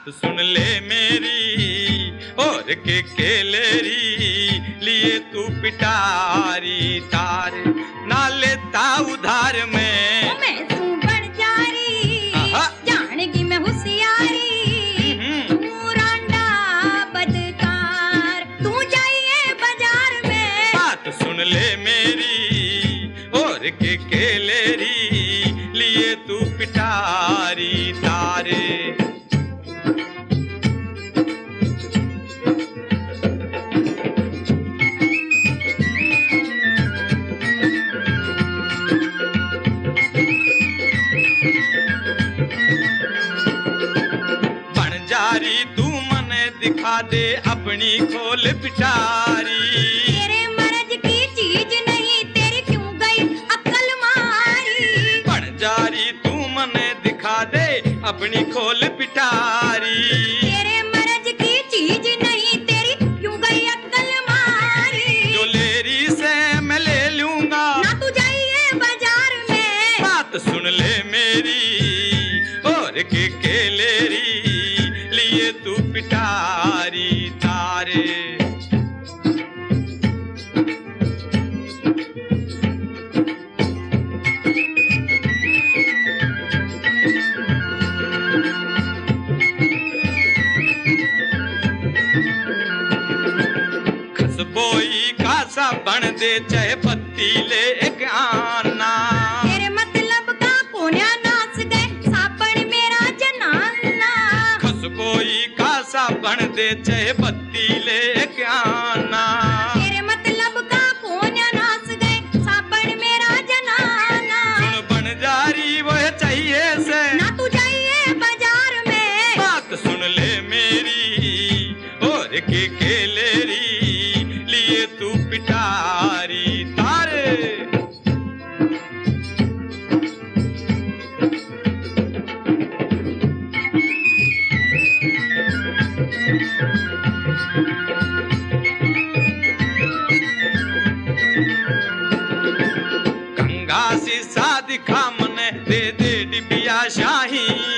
सुन ले मेरी और के केलेरी लिए तू पिटारी तार ना लेता उधार में तू बढ़ जारी जानगी मैं होशियारी तू रांडा बदकार तू जाइए बाजार में बात सुन ले मेरी और के केलेरी लिए तू पिटारी तारे तू मने दिखा दे अपनी खोल पिटारी तेरे मर्ज की चीज नहीं तेरी क्यों गई अक्ल मारी बनजारी तू मने दिखा दे अपनी खोल पिटारी तेरे मर्ज की चीज नहीं तेरी क्यों गई अक्ल मारी जो लेरी से मैं ले लूंगा ना तू जाइए बाजार में बात सुन ले मेरी और के लेरी लिए तू पिटारी तारे खसबोई का सा बन दे चाहे पत्ती ले एक आना तेरे मतलब का कोन्या नाच गए सापन मेरा जनाना खसबोई का सा बन दे चाहे पत्ती ले एक आना तेरे मतलब का कोन्या नाच गए सापन मेरा जनाना सुन बनजारी वह चाहिए से ना तू जाइए बाजार में बात सुन ले मेरी और के लेरी लिए तू पिटारी तारे गंगा सी शादी खा मने दे दे डिबिया शाही